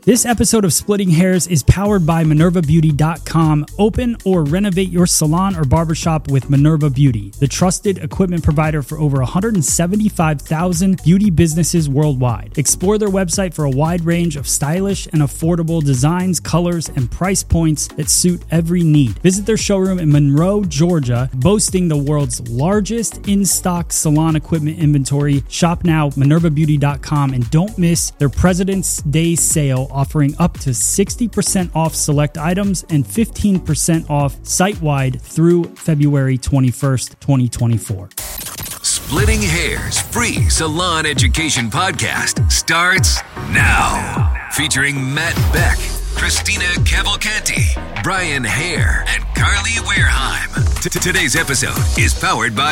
This episode of Splitting Hairs is powered by MinervaBeauty.com. Open or renovate your salon or barbershop with Minerva Beauty, the trusted equipment provider for over 175,000 beauty businesses worldwide. Explore their website for a wide range of stylish and affordable designs, colors, and price points that suit every need. Visit their showroom in Monroe, Georgia, boasting the world's largest in-stock salon equipment inventory. Shop now, MinervaBeauty.com, and don't miss their President's Day sale, offering up to 60% off select items and 15% off site-wide through February 21st, 2024. Splitting Hairs free salon education podcast starts now. Featuring Matt Beck, Christina Cavalcanti, Brian Hare, and Carly Wareheim. Today's episode is powered by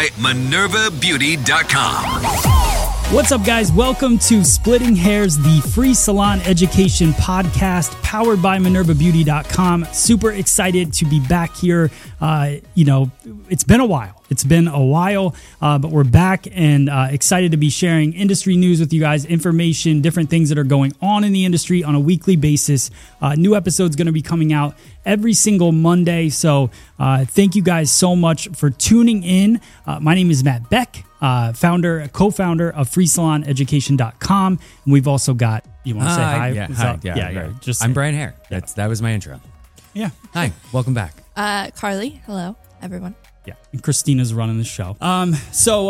MinervaBeauty.com. What's up, guys? Welcome to Splitting Hairs, the free salon education podcast powered by MinervaBeauty.com. Super excited to be back here. It's been a while. But we're back and excited to be sharing industry news with you guys, information, different things that are going on in the industry on a weekly basis. New episodes going to be coming out every single Monday. So thank you guys so much for tuning in. My name is Matt Beck, co-founder of FreeSalonEducation.com. And we've also got, you want to say hi? Yeah. I'm Brian Hare. That was my intro. Yeah. Hi, welcome back. Carly, hello, everyone. Yeah, and Christina's running the show. So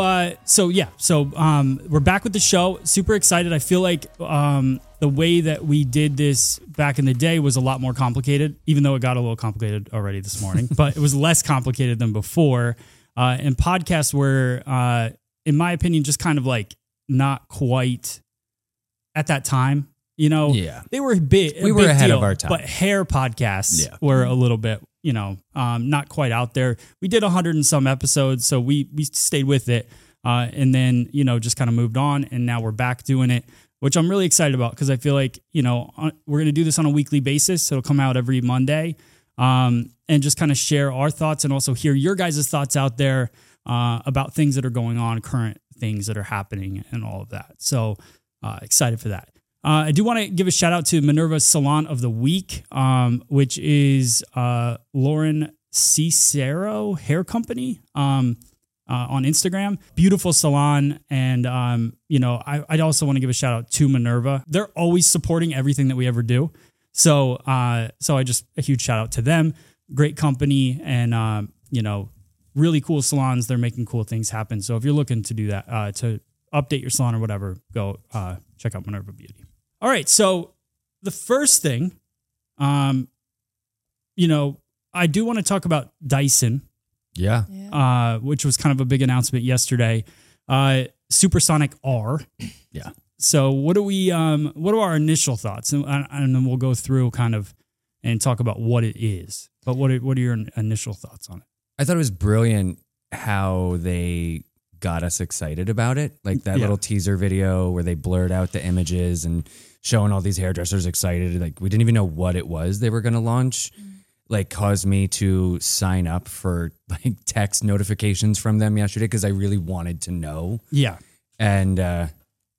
we're back with the show. Super excited. I feel like the way that we did this back in the day was a lot more complicated, even though it got a little complicated already this morning. But it was less complicated than before. And podcasts were, in my opinion, just kind of like not quite at that time. You know, they were big. We were ahead of our time. But hair podcasts were a little bit, not quite out there. We did 100 and some episodes, so we stayed with it, and then just kind of moved on, and now we're back doing it, which I'm really excited about because I feel like we're going to do this on a weekly basis, so it'll come out every Monday, and just kind of share our thoughts and also hear your guys' thoughts out there about things that are going on, current things that are happening, and all of that. So excited for that. I do want to give a shout out to Minerva Salon of the Week, which is Lauren Cicero Hair Company on Instagram. Beautiful salon. And, I'd also want to give a shout out to Minerva. They're always supporting everything that we ever do. So a huge shout out to them. Great company and, really cool salons. They're making cool things happen. So if you're looking to do that, to update your salon or whatever, go check out Minerva Beauty. All right, so the first thing, I do want to talk about Dyson. Yeah. Which was kind of a big announcement yesterday. Supersonic R. Yeah. So what are our initial thoughts? And then we'll go through kind of and talk about what it is. But what are your initial thoughts on it? I thought it was brilliant how they got us excited about it. Like that little teaser video where they blurred out the images and showing all these hairdressers excited. Like we didn't even know what it was they were going to launch. Like caused me to sign up for like text notifications from them yesterday because I really wanted to know. Yeah. And I'm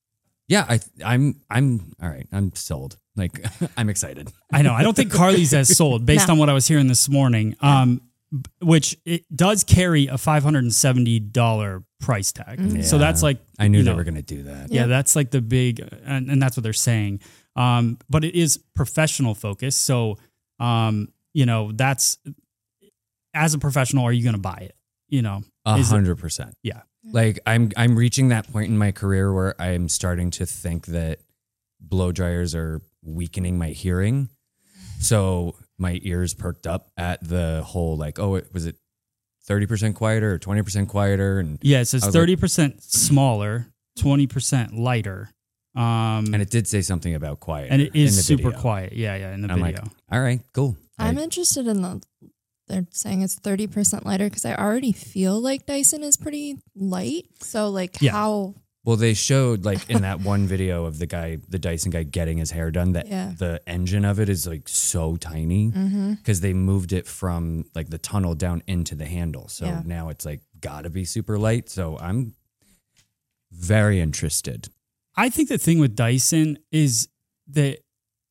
all right. I'm sold. Like I'm excited. I know. I don't think Carly's as sold based on what I was hearing this morning. Which it does carry a $570 price tag. Yeah. So that's like, I knew they were going to do that. Yeah, that's like the big, and that's what they're saying. But it is professional focus. So, that's, as a professional, are you going to buy it? 100%. Yeah. Like I'm reaching that point in my career where I'm starting to think that blow dryers are weakening my hearing. So my ears perked up at the whole was it 30% quieter or 20% quieter? And yeah, it says 30% smaller, 20% lighter. And it did say something about quiet. And it is super quiet. Yeah, in the video. Like, all right, cool. I'm interested in they're saying it's 30% lighter because I already feel like Dyson is pretty light. So how... Well, they showed in that one video of the Dyson guy getting his hair done, that the engine of it is like so tiny because they moved it from like the tunnel down into the handle. So now it's like gotta be super light. So I'm very interested. I think the thing with Dyson is that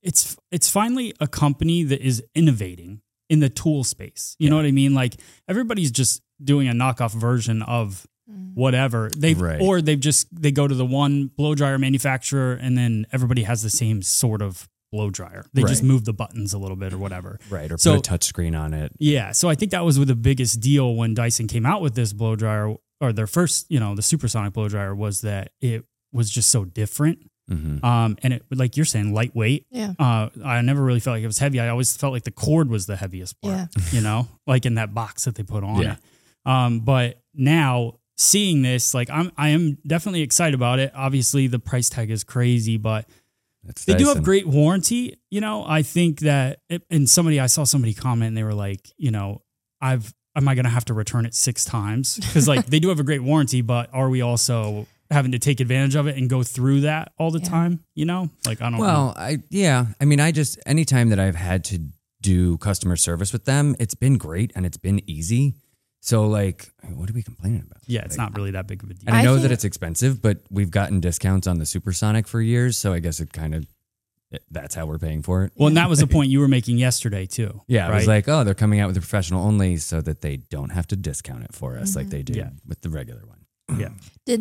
it's finally a company that is innovating in the tool space. You know what I mean? Like everybody's just doing a knockoff version of whatever they go to the one blow dryer manufacturer and then everybody has the same sort of blow dryer. They just move the buttons a little bit or whatever. Right. Or put a touch screen on it. Yeah. So I think that was the biggest deal when Dyson came out with this blow dryer, or their first, the supersonic blow dryer, was that it was just so different. Mm-hmm. And it, like you're saying, lightweight. Yeah. I never really felt like it was heavy. I always felt like the cord was the heaviest part, like in that box that they put on it. But now seeing this, like I am definitely excited about it. Obviously the price tag is crazy, but they do have great warranty. I think that, I saw somebody comment and they were like, am I going to have to return it 6 times? Because like they do have a great warranty, but are we also having to take advantage of it and go through that all the time? Like I don't know. Well, I just, anytime that I've had to do customer service with them, it's been great and it's been easy. So like, what are we complaining about? Yeah, it's not really that big of a deal. And I know that it's expensive, but we've gotten discounts on the Supersonic for years. So I guess that's how we're paying for it. Well, and that was the point you were making yesterday too. Yeah, right? I was like, they're coming out with the professional only so that they don't have to discount it for us like they do with the regular one. Yeah.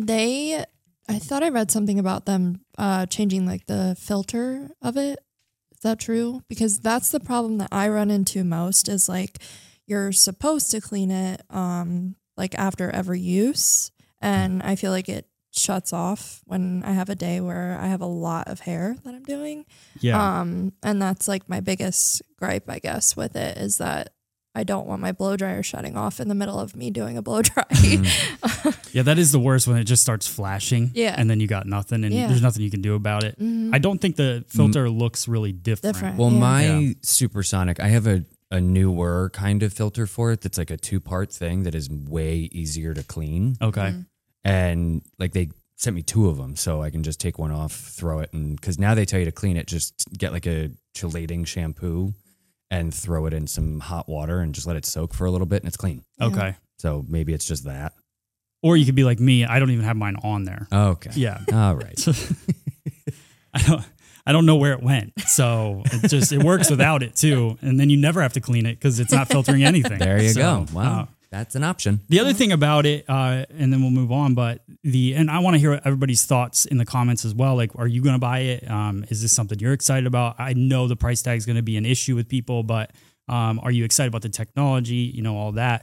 I thought I read something about them changing like the filter of it. Is that true? Because that's the problem that I run into most is like you're supposed to clean it like after every use. And I feel like it shuts off when I have a day where I have a lot of hair that I'm doing. Yeah. And that's like my biggest gripe, I guess, with it is that I don't want my blow dryer shutting off in the middle of me doing a blow dry. Yeah, that is the worst when it just starts flashing. Yeah. And then you got nothing and there's nothing you can do about it. Mm-hmm. I don't think the filter looks really different. Well, my Supersonic, I have a newer kind of filter for it that's like a 2-part thing that is way easier to clean. Okay. Mm-hmm. And like they sent me 2 of them so I can just take one off, throw it, and because now they tell you to clean it, just get like a chelating shampoo and throw it in some hot water and just let it soak for a little bit and it's clean. Okay. So maybe it's just that. Or you could be like me. I don't even have mine on there. Okay. Yeah. All right. I don't know where it went. So it works without it too. And then you never have to clean it because it's not filtering anything. There you go. Wow. That's an option. The other thing about it, and then we'll move on, but and I want to hear everybody's thoughts in the comments as well. Like, are you going to buy it? Is this something you're excited about? I know the price tag is going to be an issue with people, but are you excited about the technology? All that.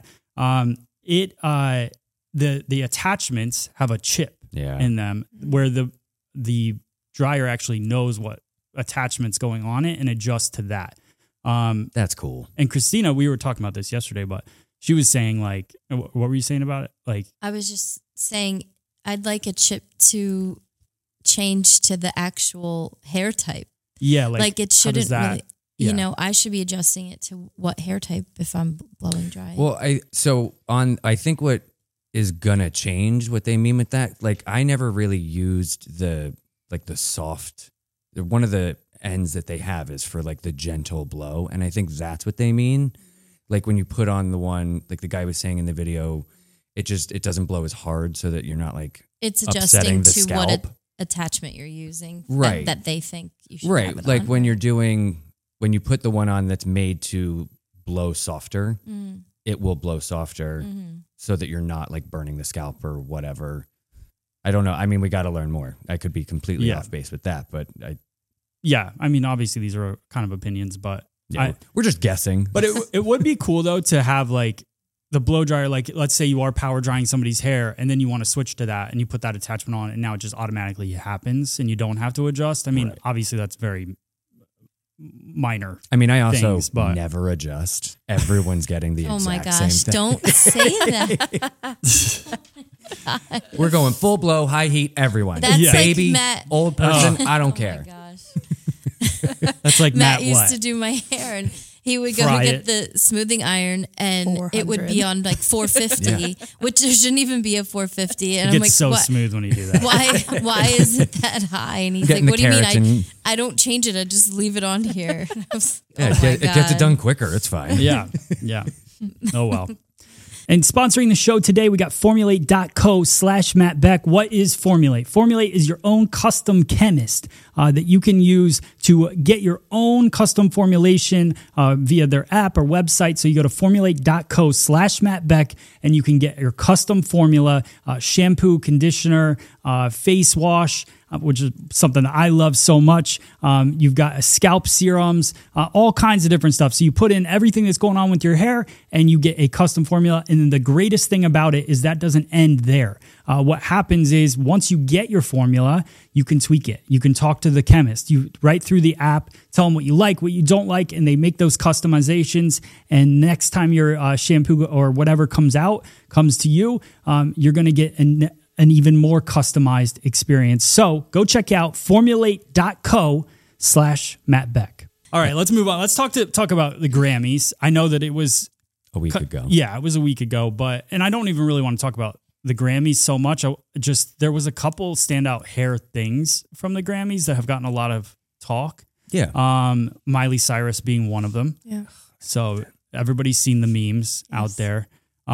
The attachments have a chip in them where the dryer actually knows what attachment's going on it and adjusts to that. That's cool. And Christina, we were talking about this yesterday, but she was saying like, what were you saying about it? Like, I was just saying I'd like a chip to change to the actual hair type. Yeah. Like it shouldn't really, I should be adjusting it to what hair type if I'm blowing dry. Well, I think what is gonna change, what they mean with that, like I never really used the soft, one of the ends that they have is for like the gentle blow. And I think that's what they mean. Like when you put on the one, like the guy was saying in the video, it doesn't blow as hard so that you're not like it's adjusting to scalp. what attachment you're using, right? That they think you should right. Have it like on. when you put the one on that's made to blow softer, it will blow softer so that you're not like burning the scalp or whatever. I don't know. I mean, we got to learn more. I could be completely off base with that, but I mean, obviously these are kind of opinions, but we're just guessing. But it would be cool though to have like the blow dryer. Like let's say you are power drying somebody's hair and then you want to switch to that and you put that attachment on and now it just automatically happens and you don't have to adjust. I mean, obviously that's very minor. I mean, I also never adjust. Everyone's getting the exact same thing. Don't say that. We're going full blow, high heat, everyone. That's baby, like Matt. old person, I don't care. Oh my gosh. That's like Matt used to do my hair and he would go get the smoothing iron and 400. it would be on like 450, which there shouldn't even be a 450. And it I'm gets like, so smooth when you do that. Why is it that high? And he's like, what do you mean? I don't change it. I just leave it on here. It gets it done quicker. It's fine. Yeah. Oh, well. And sponsoring the show today, we got Formulate.co/Matt Beck. What is Formulate? Formulate is your own custom chemist that you can use to get your own custom formulation via their app or website. So you go to Formulate.co/Matt Beck and you can get your custom formula, shampoo, conditioner, face wash, which is something that I love so much. You've got scalp serums, all kinds of different stuff. So you put in everything that's going on with your hair and you get a custom formula. And then the greatest thing about it is that doesn't end there. What happens is once you get your formula, you can tweak it. You can talk to the chemist. You right through the app, tell them what you like, what you don't like, and they make those customizations. And next time your shampoo or whatever comes to you, you're going to get an even more customized experience. So go check out Formulate.co/Matt Beck. All right, let's move on. Let's talk about the Grammys. I know that it was a week ago. Yeah, it was a week ago, and I don't even really want to talk about the Grammys so much. There was a couple standout hair things from the Grammys that have gotten a lot of talk. Yeah. Miley Cyrus being one of them. Yeah. So everybody's seen the memes out there.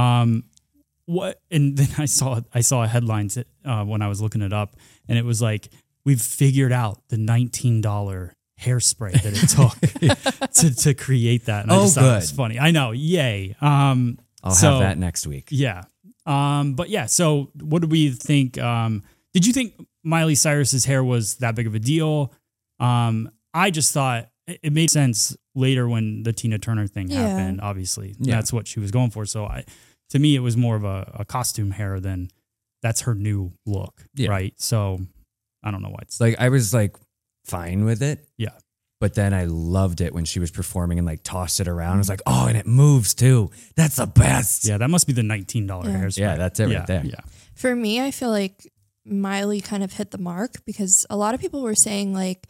And then I saw headlines when I was looking it up, and it was like, we've figured out the $19 hairspray that it took to create that. And I just thought it was funny. I know. Yay. I'll have that next week. Yeah. But yeah, so what do we think? Did you think Miley Cyrus's hair was that big of a deal? I just thought it made sense later when the Tina Turner thing happened, obviously. Yeah. That's what she was going for. So to me, it was more of a costume hair than that's her new look, right? So I don't know why it's like, I was like fine with it. Yeah. But then I loved it when she was performing and like tossed it around. I was like, oh, and it moves too. That's the best. Yeah, that must be the $19 hairspray. Yeah, that's it right there. Yeah. For me, I feel like Miley kind of hit the mark because a lot of people were saying like,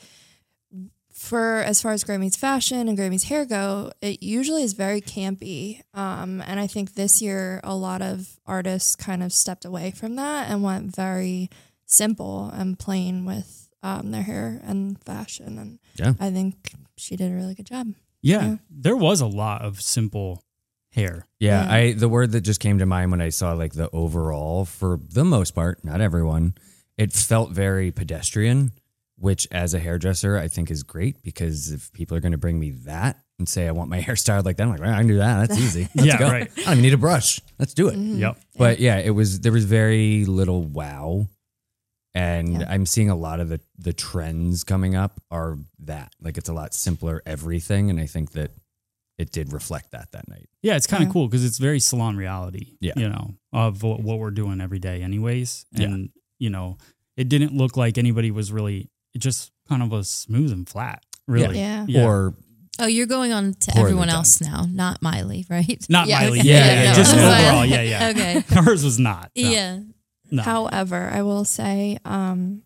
for as far as Grammy's fashion and Grammy's hair go, it usually is very campy. And I think this year a lot of artists kind of stepped away from that and went very simple and plain with their hair and fashion. And I think she did a really good job. Yeah, there was a lot of simple hair. Yeah, the word that just came to mind when I saw like the overall, for the most part, not everyone, it felt very pedestrian. Which, as a hairdresser, I think is great because if people are going to bring me that and say, I want my hair styled like that, I'm like, well, I can do that. That's easy. Let's go. Right. I don't even need a brush. Let's do it. Mm-hmm. Yep. But there was very little wow. And I'm seeing a lot of the trends coming up are that. Like, it's a lot simpler everything. And I think that it did reflect that night. Yeah, it's kind of cool because it's very salon reality, of what we're doing every day anyways. And, it didn't look like anybody was really... It just kind of was smooth and flat, really. Yeah. Or you're going on to everyone else now, not Miley, right? Not Miley. Okay. Yeah. Just overall, yeah. Okay. Hers was not. No. Yeah. No. However, I will say, and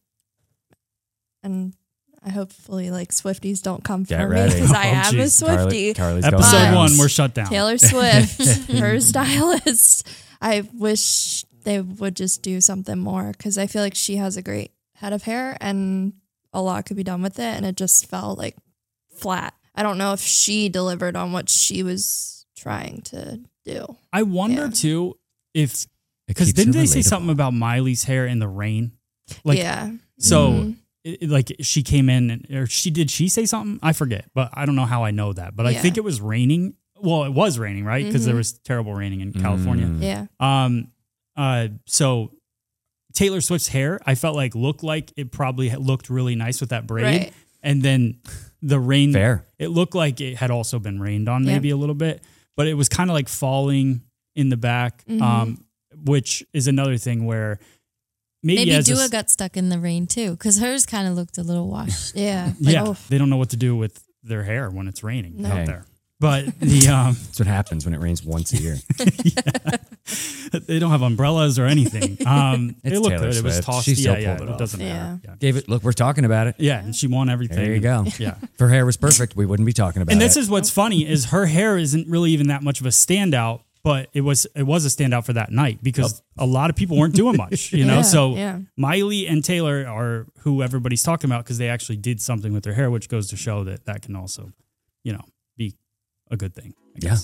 I hopefully like Swifties don't come for me because I am a Swiftie. Carly's Episode 1, we're shut down. Taylor Swift, her stylist. I wish they would just do something more because I feel like she has a great head of hair and a lot could be done with it, and it just felt like flat. I don't know if she delivered on what she was trying to do. I wonder too if, because didn't they say something about Miley's hair in the rain? Like, so like she came in or did she say something? I forget, but I don't know how I know that, but I think it was raining. Well, it was raining, right? Because there was terrible raining in California. Yeah. So Taylor Swift's hair, I felt like looked like it probably looked really nice with that braid. Right. And then the rain, Fair. It looked like it had also been rained on maybe a little bit, but it was kind of like falling in the back, which is another thing where maybe Dua got stuck in the rain too, because hers kind of looked a little washed. Yeah. They don't know what to do with their hair when it's raining out there. But that's what happens when it rains once a year. They don't have umbrellas or anything. It looked Taylor good. Swift. It was tossed. She still pulled it it off. doesn't matter. Yeah. Gave it. Look, we're talking about it. Yeah, and she won everything. There you go. Yeah. If her hair was perfect, we wouldn't be talking about it. And this is what's funny is her hair isn't really even that much of a standout, but it was a standout for that night because a lot of people weren't doing much, So Miley and Taylor are who everybody's talking about because they actually did something with their hair, which goes to show that can also, be a good thing, I guess.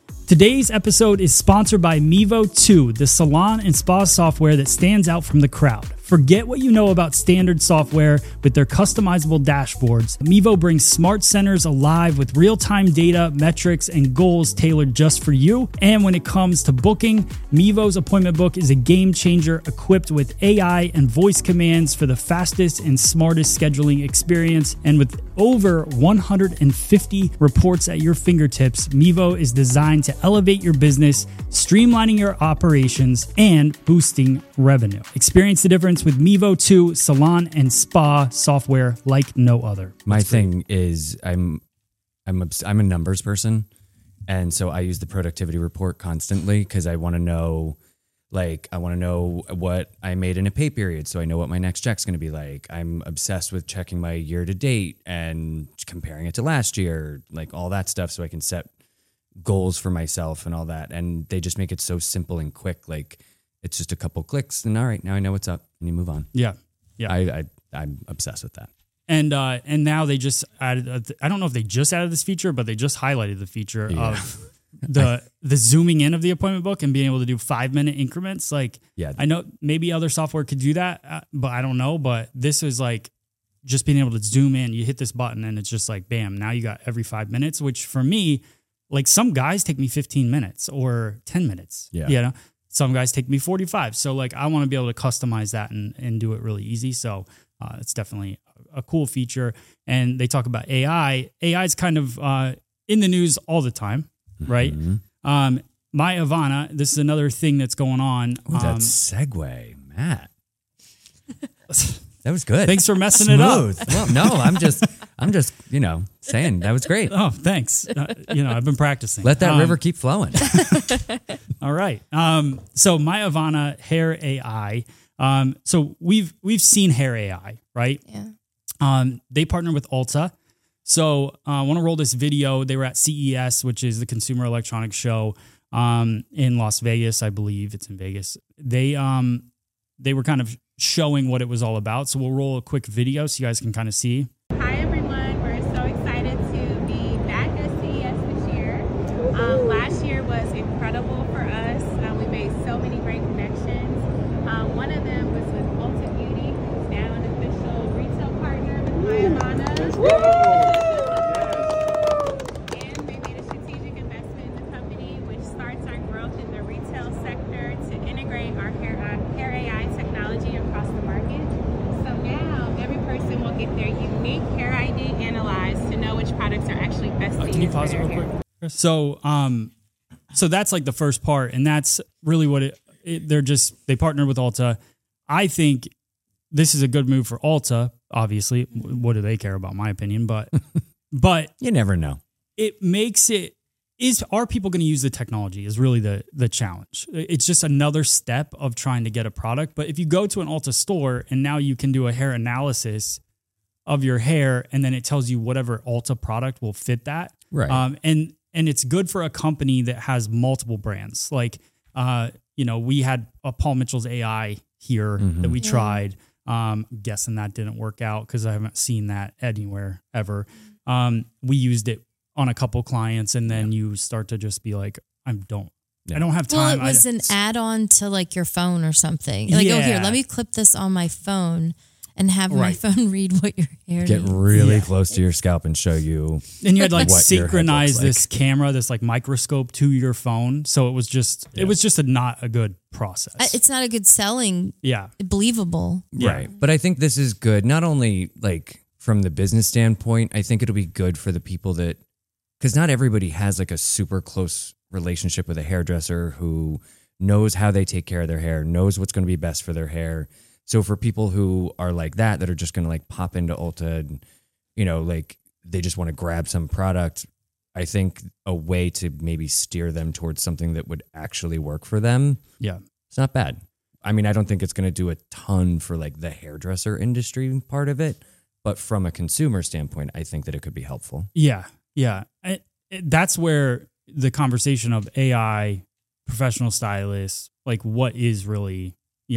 Today's episode is sponsored by Mevo 2, the salon and spa software that stands out from the crowd. Forget what you know about standard software with their customizable dashboards. Mevo brings smart centers alive with real-time data, metrics, and goals tailored just for you. And when it comes to booking, Mevo's appointment book is a game changer equipped with AI and voice commands for the fastest and smartest scheduling experience. And with over 150 reports at your fingertips, Mevo is designed to elevate your business, streamlining your operations, and boosting revenue. Experience the difference with Mevo 2 salon and spa software like no other. My thing is I'm a numbers person, and so I use the productivity report constantly because I want to know what I made in a pay period, so I know what my next check's going to be like. I'm obsessed with checking my year to date and comparing it to last year, like all that stuff, so I can set goals for myself and all that. And they just make it so simple and quick. Like it's just a couple clicks, and all right, now I know what's up, and you move on. Yeah. I'm obsessed with that. And now they just added. I don't know if they just added this feature, but they just highlighted the feature of the zooming in of the appointment book and being able to do 5-minute increments. Like, I know maybe other software could do that, but I don't know. But this is like just being able to zoom in. You hit this button, and it's just like bam. Now you got every 5 minutes, which for me, like some guys take me 15 minutes or 10 minutes. Yeah. You know? Some guys take me 45. So like I want to be able to customize that and do it really easy. So it's definitely a cool feature. And they talk about AI. AI is kind of in the news all the time, right? Mm-hmm. My Ivana, this is another thing that's going on. That segue, Matt. That was good. Thanks for messing it up. Well, no, I'm just, saying that was great. Oh, thanks. I've been practicing. Let that river keep flowing. All right. So my Ivana Hair AI. So we've seen Hair AI, right? Yeah. They partner with Ulta. So I want to roll this video. They were at CES, which is the Consumer Electronics Show in Las Vegas, I believe. It's in Vegas. They were kind of showing what it was all about. So we'll roll a quick video so you guys can kind of see. Hi everyone, we're so excited to be back at CES this year. Last year was incredible for us. We made so many great connections. One of them was with Ulta Beauty, who's now an official retail partner with My Ivana. And they made a strategic investment in the company, which starts our growth in the retail sector to integrate our hair AI technology across the market. So now every person will get their unique hair ID analyzed to know which products are actually best to use. Can you pause it real quick? So, so that's like the first part, and that's really what they partnered with Ulta. I think this is a good move for Ulta. Obviously, what do they care about my opinion? But you never know. It makes it. Are people going to use the technology is really the challenge. It's just another step of trying to get a product. But if you go to an Ulta store and now you can do a hair analysis of your hair, and then it tells you whatever Ulta product will fit that. Right. And it's good for a company that has multiple brands. Like, we had a Paul Mitchell's AI here that we tried. Guessing that didn't work out because I haven't seen that anywhere ever. We used it on a couple clients, and then you start to just be like, I don't have time. Well, it was an add-on to like your phone or something. Like, oh, here, let me clip this on my phone and have my phone read what your hair Get needs. really close to your scalp and show you. And you had like synchronize like. this camera, this like microscope to your phone. So it was just not a good process. It's not a good selling. Yeah. Believable. Right. But I think this is good, not only like from the business standpoint, I think it'll be good for the people that, because not everybody has like a super close relationship with a hairdresser who knows how they take care of their hair, knows what's going to be best for their hair. So for people who are like that are just going to like pop into Ulta and, like they just want to grab some product, I think a way to maybe steer them towards something that would actually work for them. Yeah. It's not bad. I mean, I don't think it's going to do a ton for like the hairdresser industry part of it, but from a consumer standpoint, I think that it could be helpful. Yeah. Yeah. That's where the conversation of AI, professional stylists, like what is really,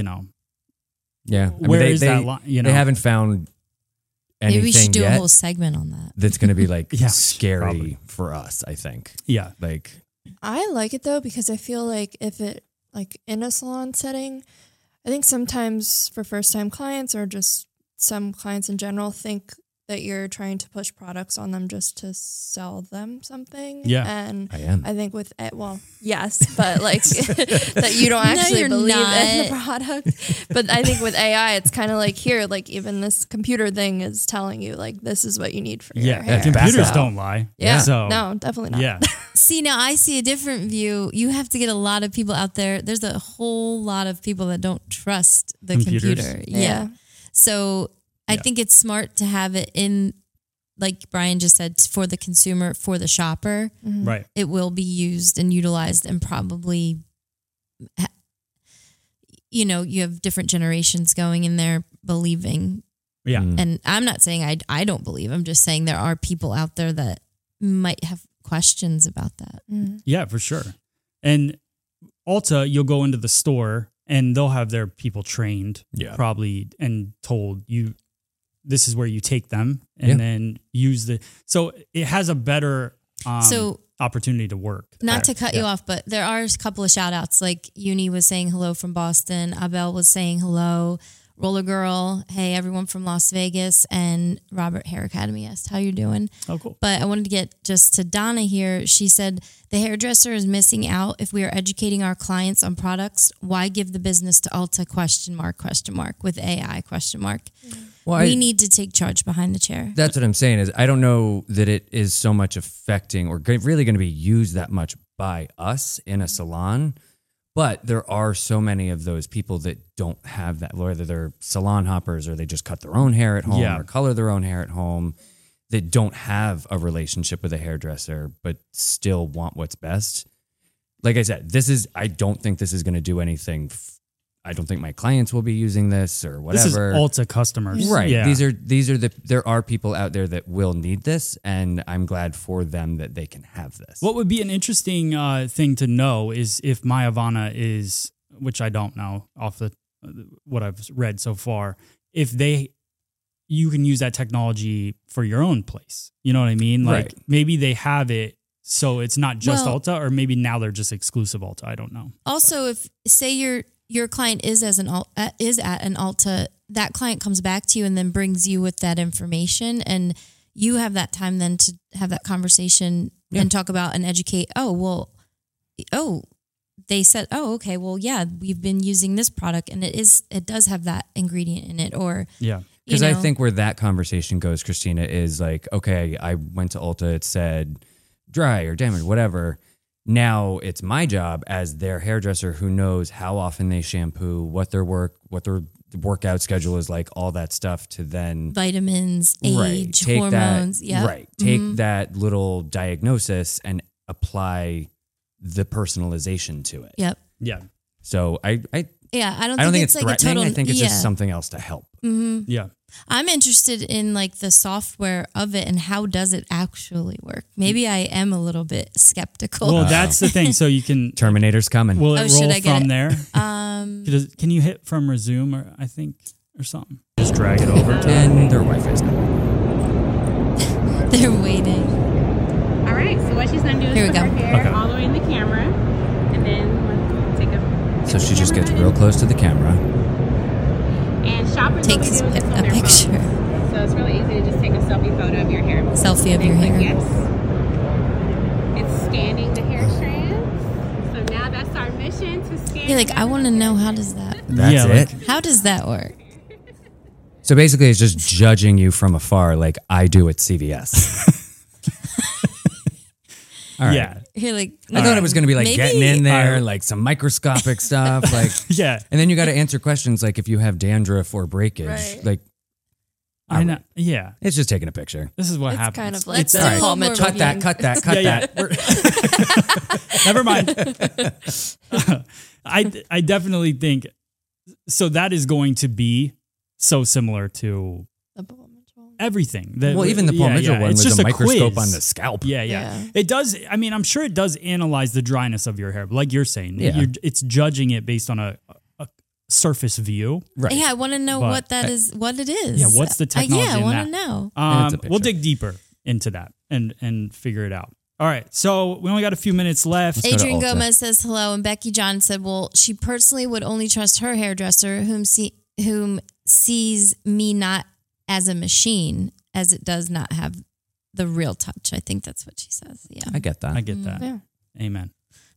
Yeah. Where is that line? They haven't found anything Maybe we should do yet a whole segment on that. that's going to be like Yeah, scary probably. for us, I think. Yeah. Like, I like it though because I feel like if it like in a salon setting, I think sometimes for first time clients or just some clients in general think that you're trying to push products on them just to sell them something. Yeah, and I am. I think with it, well, yes, but like that you don't actually believe in the product. But I think with AI, it's kind of like here, like even this computer thing is telling you like this is what you need for your hair. Computers don't lie. Yeah, so, no, definitely not. Yeah. See, now I see a different view. You have to get a lot of people out there. There's a whole lot of people that don't trust the computer. Yeah. So I think it's smart to have it in, like Brian just said, for the consumer, for the shopper. Mm-hmm. Right. It will be used and utilized and probably, you have different generations going in there believing. Yeah. And I'm not saying I don't believe. I'm just saying there are people out there that might have questions about that. Mm-hmm. Yeah, for sure. And Ulta, you'll go into the store and they'll have their people trained probably and told you, this is where you take them and then use so it has a better opportunity to work. Not to cut you off, but there are a couple of shout outs. Like Uni was saying hello from Boston. Abel was saying hello. Roller Girl, hey, everyone from Las Vegas, and Robert Hair Academy asked how you're doing. Oh, cool. But I wanted to get just to Donna here. She said, the hairdresser is missing out. If we are educating our clients on products, why give the business to Ulta ? With AI ? Well, we need to take charge behind the chair. That's what I'm saying is I don't know that it is so much affecting or really going to be used that much by us in a salon. But there are so many of those people that don't have that, whether they're salon hoppers or they just cut their own hair at home or color their own hair at home, that don't have a relationship with a hairdresser, but still want what's best. Like I said, I don't think this is going to do anything. I don't think my clients will be using this or whatever. This is Ulta customers. Right. Yeah. There are people out there that will need this, and I'm glad for them that they can have this. What would be an interesting thing to know is if Myavana is, which I don't know off what I've read so far, if you can use that technology for your own place. You know what I mean? Like maybe they have it so it's not just Ulta, or maybe now they're just exclusive Ulta. I don't know. Also, if say your client is at an Ulta, that client comes back to you and then brings you with that information, and you have that time then to have that conversation and talk about and educate. They said, okay, well, yeah, we've been using this product and it does have that ingredient in it, or because I think where that conversation goes, Christina, is like, okay, I went to Ulta, it said dry or damaged, whatever. Now it's my job as their hairdresser who knows how often they shampoo, what their workout schedule is like, all that stuff, to then vitamins, age, hormones. Take that little diagnosis and apply the personalization to it. Yep. Yeah. So I don't think it's like threatening. a total, I think it's just something else to help. Mm-hmm. Yeah. I'm interested in like the software of it and how does it actually work. Maybe I am a little bit skeptical. Well, that's the thing. So you can Terminator's coming. Will it roll from there? Can you hit from resume or something? Just drag it over to and their Wi-Fi's not. They're waiting. All right. So what she's gonna do is put her hair all the way in the camera, and then we'll take a. So she just gets real close to the camera. And shoppers takes will be doing this on a their picture. phone. So it's really easy to just take a selfie photo of your hair. Selfie of your hair. Yes. It's scanning the hair strands. So now that's our mission to scan. You're like, I want to know how does that. That's it. How does that work? So basically, it's just judging you from afar, like I do at CVS. All right. Yeah. You're like, I thought it was going to be like maybe, getting in there, like some microscopic stuff, like yeah. And then you got to answer questions like if you have dandruff or breakage, like I know. Yeah, it's just taking a picture. This is what It's happens. kind of like it's the all right. Cut that. Never mind. I definitely think so. That is going to be so similar to the Paul Mitchell. everything. Even the Paul Mitchell one it's was just a microscope quiz on the scalp. Yeah. It does. I mean, I'm sure it does analyze the dryness of your hair, but like you're saying, it's judging it based on a surface view. Right. Yeah, I want to know what it is. Yeah, what's the technology? I want to know. We'll dig deeper into that and figure it out. All right. So we only got a few minutes left. Adrian Gomez says hello, and Becky John said, well, she personally would only trust her hairdresser whom sees me not as a machine, as it does not have the real touch. I think that's what she says. Yeah. I get that. I get that. Yeah. Amen.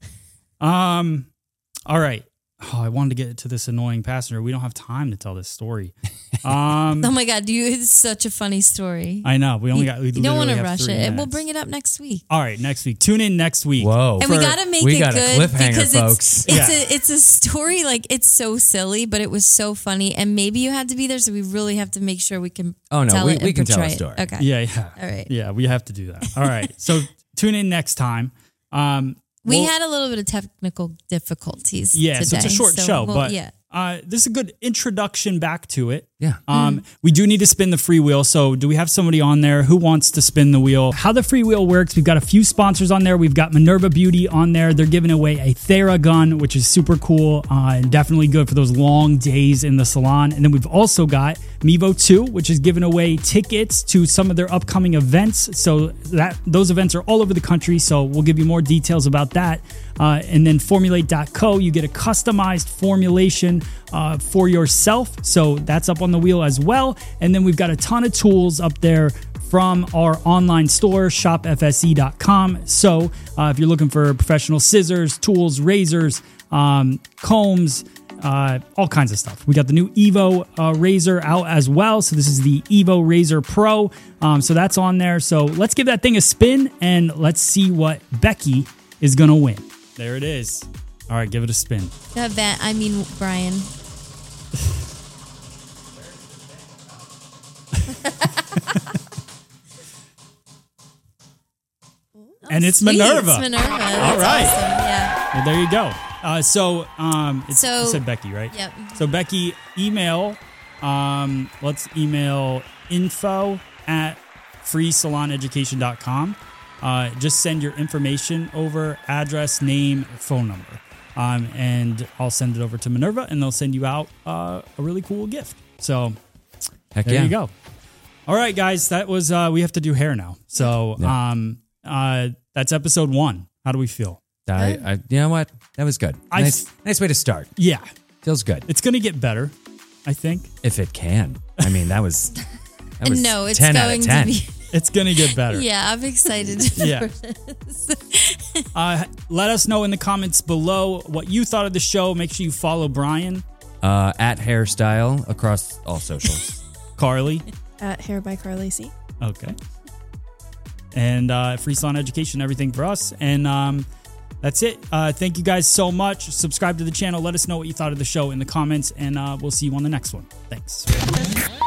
All right. Oh, I wanted to get to this annoying passenger. We don't have time to tell this story. Oh my God, it's such a funny story. I know. We don't want to rush it. And we'll bring it up next week. All right, next week. Tune in next week. Whoa. And we got to make it good because folks. It's a story, like it's so silly, but it was so funny. And maybe you had to be there, so we really have to make sure we can we can tell a story. Okay. Yeah. All right. Yeah, we have to do that. All right. So tune in next time. We had a little bit of technical difficulties today. So it's a short show, but this is a good introduction back to it. Yeah. We do need to spin the free wheel. So do we have somebody on there who wants to spin the wheel? How the free wheel works, we've got a few sponsors on there. We've got Minerva Beauty on there. They're giving away a Theragun, which is super cool and definitely good for those long days in the salon. And then we've also got Mevo 2, which is giving away tickets to some of their upcoming events. So those events are all over the country. So we'll give you more details about that. And then Formulate.co, you get a customized formulation for yourself. So that's up on the wheel as well. And then we've got a ton of tools up there from our online store, shopfse.com. So if you're looking for professional scissors, tools, razors, combs, all kinds of stuff. We got the new Evo razor out as well. So this is the Evo Razor Pro. So that's on there. So let's give that thing a spin and let's see what Becky is going to win. There it is. All right, give it a spin. Brian. And it's Minerva. It's Minerva. All right. Awesome. Yeah. Well, there you go. You said Becky, right? Yep. So Becky, email. Let's email info@freesaloneducation.com. Just send your information over, address, name, phone number. And I'll send it over to Minerva, and they'll send you out a really cool gift. So there you go. All right, guys, that was we have to do hair now. So that's episode 1. How do we feel? You know what? That was good. Nice way to start. Yeah. Feels good. It's going to get better, I think. If it can. I mean, that was no, it's 10 going out of 10. to be. It's going to get better. Yeah, I'm excited for this. Let us know in the comments below what you thought of the show. Make sure you follow Brian. At Hairstyle across all socials. Carly. At Hair by Carly C. Okay. And Free Salon Education, everything for us. And that's it. Thank you guys so much. Subscribe to the channel. Let us know what you thought of the show in the comments. And we'll see you on the next one. Thanks.